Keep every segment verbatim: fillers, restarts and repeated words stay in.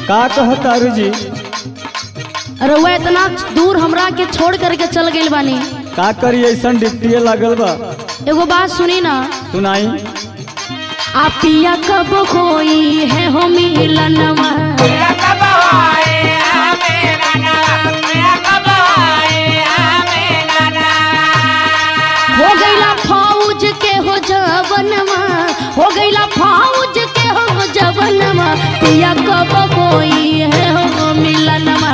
का कहता जी? रउआ इतना दूर हमरा के छोड़ करके चल गइल बानी, का करी ऐसा डिप्टी लागल बा? एगो बात सुनी ना। सुनाई। आप पिया कब होई है हो मिलनवा, हो गईला फौज के हो जवनवा, हो गईला फौज के हो जवनवा, पिया कब होई है हो मिलनवा।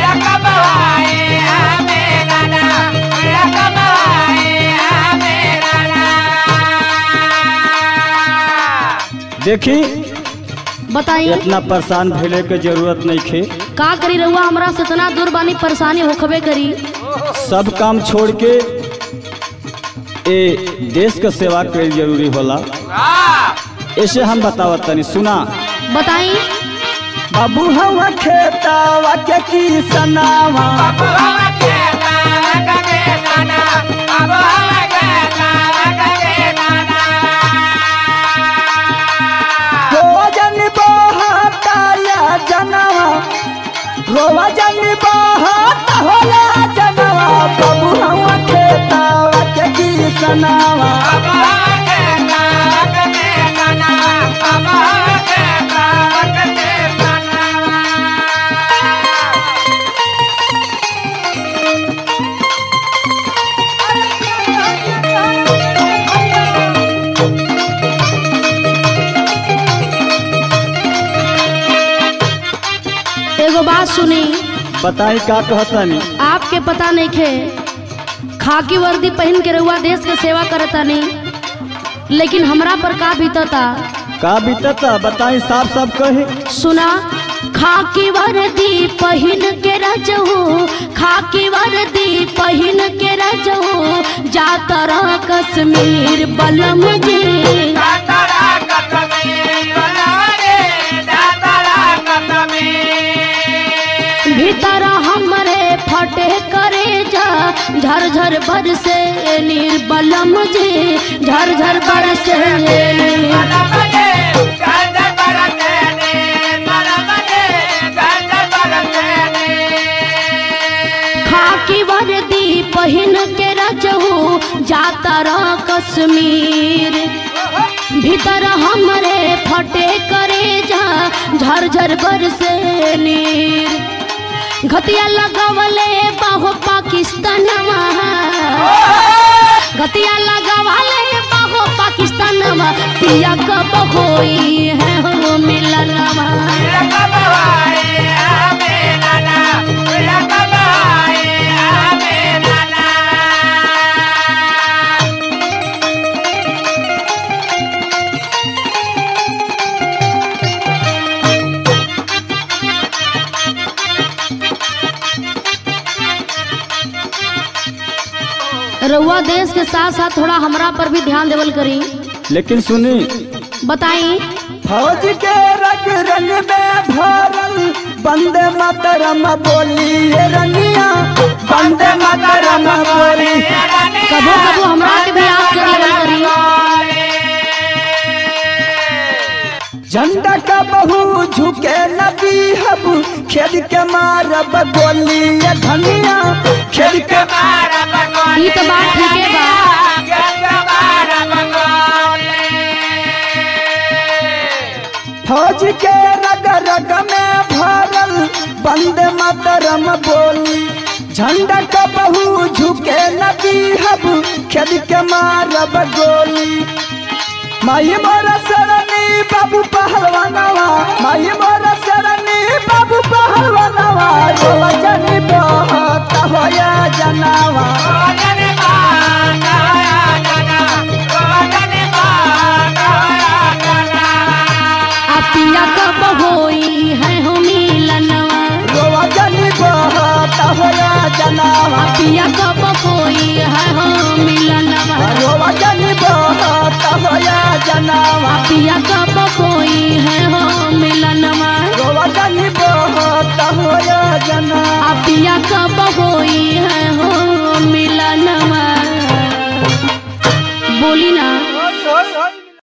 देखी बताइए, इतना परेशान भेले के जरूरत नहीं खे। का करी रहुआ हमरा से इतना दूर बानी, परेशानी होखबे करी। सब काम छोड़ के ए देश का सेवा करे जरूरी होला। ऐसे हम बतावत तनी, सुना। बताई। बाबू हवा खेतावा के किसनावा, रोवा जन बहत होला जनवा, बाबू हवा खेतावा के किसनावा। एगो बात सुनी। बताई का कहतानी? आपके पता नहीं खे, खाकी वर्दी पहन के रहुआ देश के सेवा करता नहीं, लेकिन हमरा पर का बीतता। का बीतता बताई, साफ साफ कही। सुना। खाकी वर्दी पहन के रजहू, खाकी वर्दी पहन के रजहू, जाता रह कश्मीर बलम जी, भीतर हमरे फटे करे जा, झर झर बरसे निर्बलम जी, झर झर बरसे। खाकी वर्दी पहन के रजहू, जाता रह कश्मीर, भीतर हमरे फटे करे जा, झर झर बरसे नीर। घतिया लगावले बाहो पाकिस्तानवा, घतिया लगावले बाहो पाकिस्तानवा, पिया कब होई है हो मिलनवा। रउआ देश के साथ साथ थोड़ा हमरा पर भी ध्यान देवल करी। लेकिन सुनी। बताई। फौज के रंग रंग में भरल, वंदे मातरम बोली ये रंगिया, वंदे मातरम बोली। कबो कबो हमरा के भी याद कर लेवल करी। झंडा का बहु झुके नबी हब, खेल के मारब गोली ये धनिया, खेल के मारब गोली। ई तो बात ठीक है बा। फौज के रग रग में भरल, वंदे मातरम बोली, झंडा का बहु झुके नबी हब, खेल के मारब गोली। माई मोरा सरनी बाबू पहलवानवा, माई मोरा सरनी बाबू पहलवानवा, रोवा जनी बहत होया जनावा। पिया कब होई है हो मिलनवा, रोवा जनी बहत होया जनावा। पिया कब होई है हो मिलनवा, रोवा जनी बहत होया जनावा। पिया कब होई है हो मिलनवा, रोवा जनी बहत होया जनावा।